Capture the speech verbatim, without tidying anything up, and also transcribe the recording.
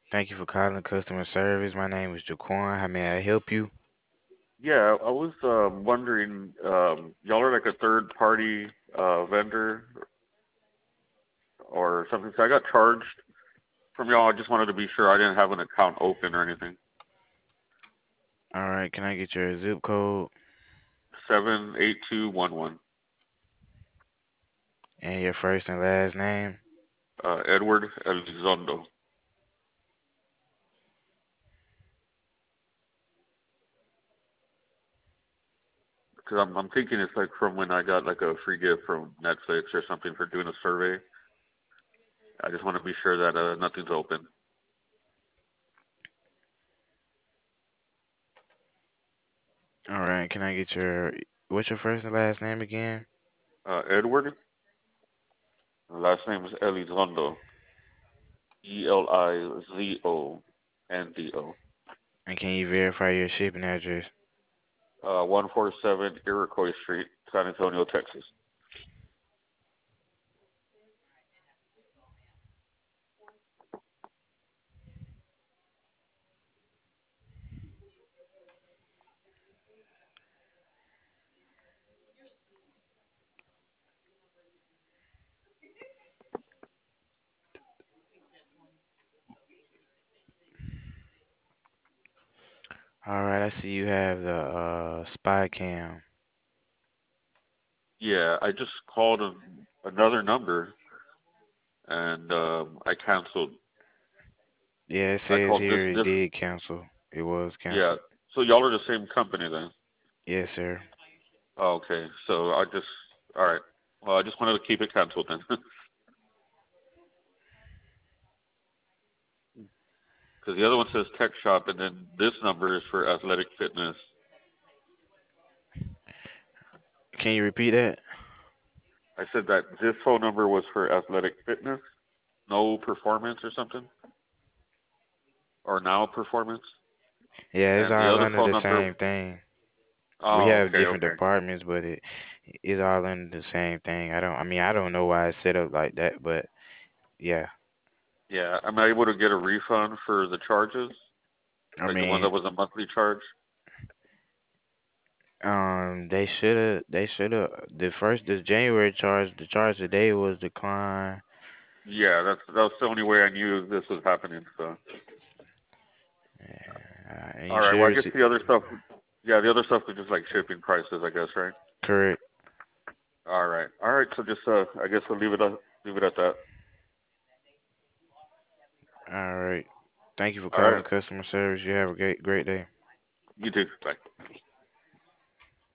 Thank you for calling customer service. My name is Jaquan. How may I help you? Yeah, I was uh, wondering, um, y'all are like a third party uh, vendor or something. So I got charged from y'all. I just wanted to be sure I didn't have an account open or anything. All right, can I get your zip code Seven eight two one one. and your first and last name? Uh, Edward Elizondo. Because I'm I'm thinking it's like from when I got like a free gift from Netflix or something for doing a survey. I just want to be sure that uh, nothing's open. All right, can I get your what's your first and last name again? Uh, Edward. Last name is Elizondo. E L I Z O N D O. And can you verify your shipping address? Uh, one four seven Iroquois Street, San Antonio, Texas. All right, I see you have the uh spy cam. Yeah, I just called a, another number and um, I canceled. Yeah, it I says called this here it this. did cancel. It was Yeah, canceled. so y'all are the same company then. Yes, sir. Oh, okay, so I just all right. Well, I just wanted to keep it canceled then, because the other one says tech shop, and then this number is for athletic fitness. Can you repeat that? I said that this phone number was for athletic fitness, no performance or something, or now performance, Yeah, it's and the all other under phone the number. same thing. We Oh, have okay, different okay. departments, but it it's all under the same thing. I don't. I mean, I don't know why it's set up like that, but yeah. Yeah, am I able to get a refund for the charges, I like the one mean, that was a monthly charge? um, they should have. They should have. The first, the January charge, the charge today was declined. Yeah, that's that's the only way I knew this was happening. So, Uh, and you all right. Well, I should guess receive. the other stuff. Yeah, the other stuff was just like shipping prices, I guess, right? Correct. All right. All right. So just uh, I guess we'll leave it at leave it at that. All right. Thank you for All right. calling customer service. You have a great great day. You too. Bye.